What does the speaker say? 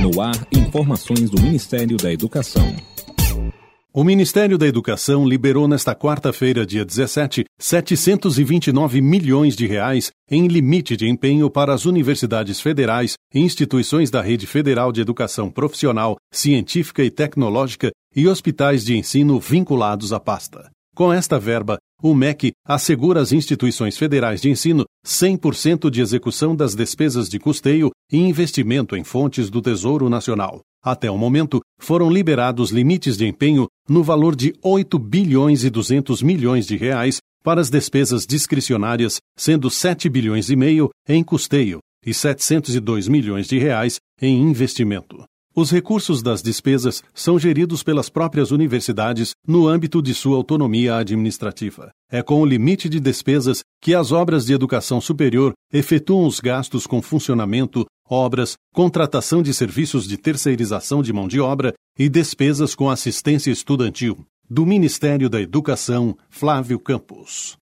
No ar, informações do Ministério da Educação. O Ministério da Educação liberou nesta quarta-feira, dia 17, 729 milhões de reais em limite de empenho para as universidades federais e instituições da Rede Federal de Educação Profissional, Científica e Tecnológica e hospitais de ensino vinculados à pasta. Com esta verba, o MEC assegura às instituições federais de ensino 100% de execução das despesas de custeio e investimento em fontes do Tesouro Nacional. Até o momento, foram liberados limites de empenho no valor de 8 bilhões e 200 milhões de reais para as despesas discricionárias, sendo 7 bilhões e meio em custeio e 702 milhões de reais em investimento. Os recursos das despesas são geridos pelas próprias universidades no âmbito de sua autonomia administrativa. É com o limite de despesas que as obras de educação superior efetuam os gastos com funcionamento, obras, contratação de serviços de terceirização de mão de obra e despesas com assistência estudantil. Do Ministério da Educação, Flávio Campos.